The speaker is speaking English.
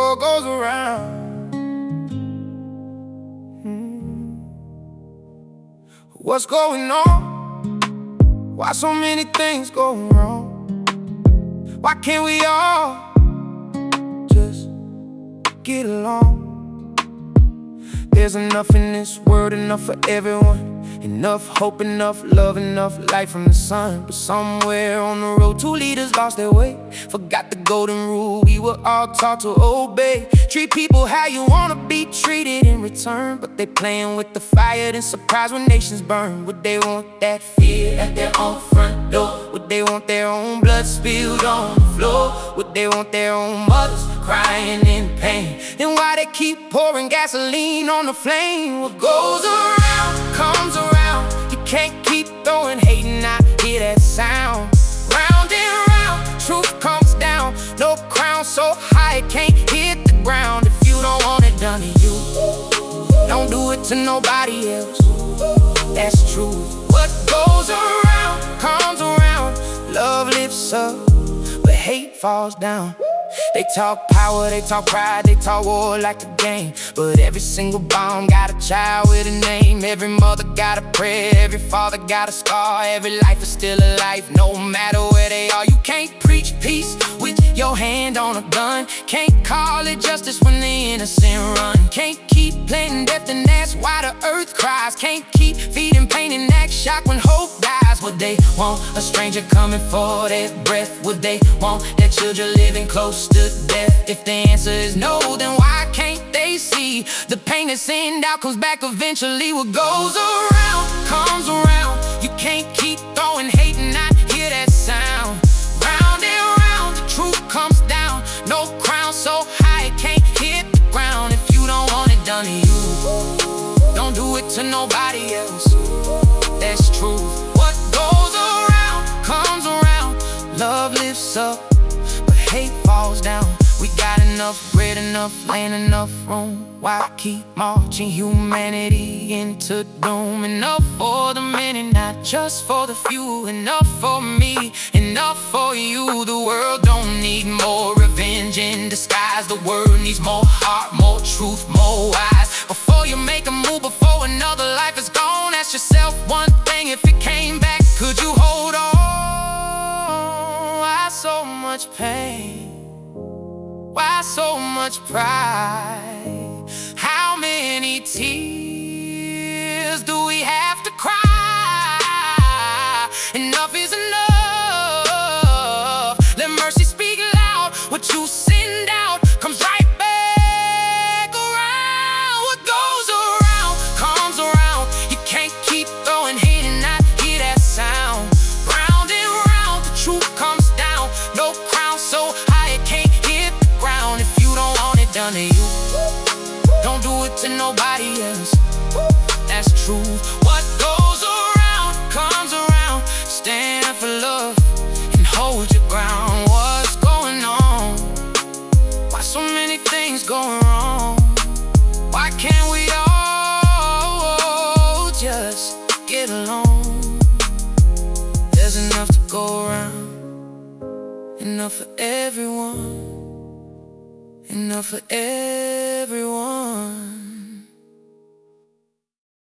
world goes around. What's going on? Why so many things going wrong? Why can't we all just get along? There's enough in this world, enough for everyone. Enough hope, enough love, enough light from the sun. But somewhere on the road, two leaders lost their way. Forgot the golden rule we were all taught to obey. Treat people how you wanna be treated in return. But they playing with the fire, then surprise when nations burn. Would they want that fear at their own front door? Would they want their own blood spilled on the floor? Would they want their own mothers crying in pain? Then why they keep pouring gasoline on the flame? What goes around comes around. You can't keep throwing hate and I hear that sound. Round and round, truth comes down. No crown so high it can't hit the ground. If you don't want it done to you, don't do it to nobody else. That's truth. What goes around comes around. Love lifts up, but hate falls down. They talk power, they talk pride, they talk war like a game. But every single bomb got a child with a name. Every mother got a prayer, every father got a scar. Every life is still alive, no matter where they are. You can't preach peace with your hand on a gun. Can't call it justice when the innocent run. Can't keep planting death and that's why the earth cries. Can't keep feeding pain and act shocked when hope dies. Would they want a stranger coming for their breath? Would they want their children living close to death? If the answer is no, then why can't they see the pain that's sent out comes back eventually? What goes around comes around. You can't keep throwing hate and not hear that sound. Round and round, the truth comes down. No crown so high it can't hit the ground. If you don't want it done to you, don't do it to nobody else. That's truth. What goes around comes around. Love lifts up, but hate falls down. We got enough bread, enough land, enough room. Why keep marching humanity into doom? Enough for the many, not just for the few. Enough for me, enough for you. The world don't need more revenge in disguise. The world needs more heart, more truth, more eyes. Before you make a move, before another life is gone, ask yourself one thing: if it came back, could you hold on? Why so much pain? Why so much pride? How many tears do we have to cry? Enough is enough. Let mercy speak loud. What you send out comes right back around. What goes around comes around. You can't keep throwing hate and not hear that sound. Round and round, the truth comes down. No crown so high it can't hit the ground. If you don't want it done to you, don't do it to nobody else. That's truth. What goes around comes around. Stand for love and hold your ground. What's going on? Why so many things going wrong? Why can't we all just get along? There's enough to go around, enough for everyone, enough for everyone.